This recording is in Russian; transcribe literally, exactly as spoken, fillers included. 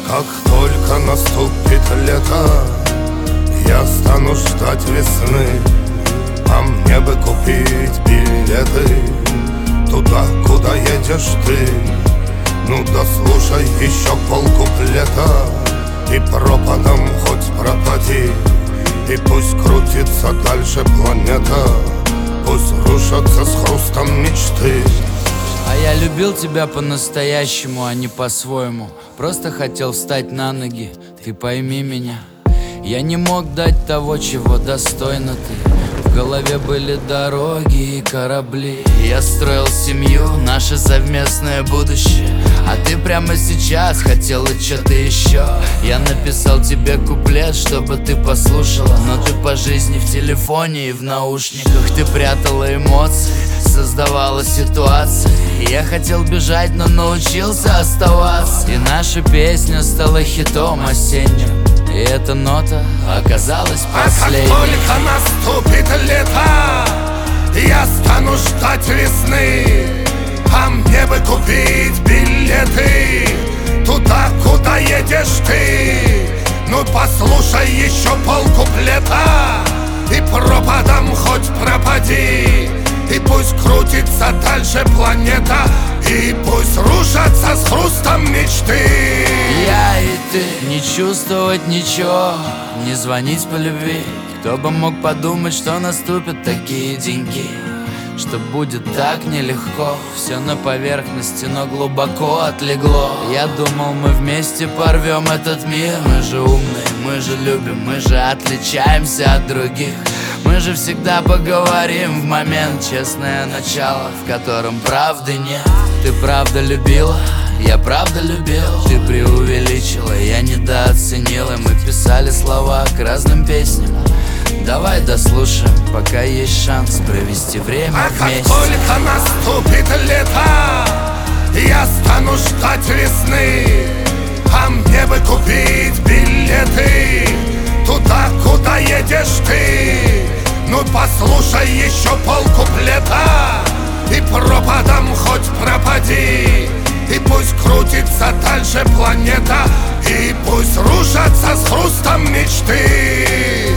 Как только наступит лето, я стану ждать весны. А мне бы купить билеты туда, куда едешь ты. Ну да слушай еще полкуплета, и пропадом хоть пропади. И пусть крутится дальше планета, пусть рушатся с хрустом мечты. А я любил тебя по-настоящему, а не по-своему. Просто хотел встать на ноги, ты пойми меня. Я не мог дать того, чего достойна ты. В голове были дороги и корабли. Я строил семью, наше совместное будущее. А ты прямо сейчас хотела что-то еще. Я написал тебе куплет, чтобы ты послушала. Но ты по жизни в телефоне и в наушниках. Ты прятала эмоции, создавала ситуации. Я хотел бежать, но научился оставаться. И наша песня стала хитом осенним. И эта нота оказалась последней. А как только наступит лето, я стану ждать весны. А мне бы купить билеты туда, куда едешь ты. Ну послушай еще полкуплета, и пропадом хоть пропади. И пусть крутится дальше планета, и пусть рушатся с хрустом мечты. Я и ты, не чувствовать ничего, не звонить по любви. Кто бы мог подумать, что наступят такие деньги, что будет так нелегко. Все на поверхности, но глубоко отлегло. Я думал, мы вместе порвем этот мир. Мы же умные, мы же любим, мы же отличаемся от других. Мы же всегда поговорим в момент. Честное начало, в котором правды нет. Ты правда любила, я правда любил. Ты преувеличила, я недооценил. И мы писали слова к разным песням. Давай дослушаем, пока есть шанс провести время а вместе. А как только наступит лето, я стану ждать весны. А мне бы купить билеты туда, куда едешь ты. Ну послушай еще полкуплета, и пропадом хоть пропади. И пусть крутится дальше планета, и пусть рушатся с хрустом мечты.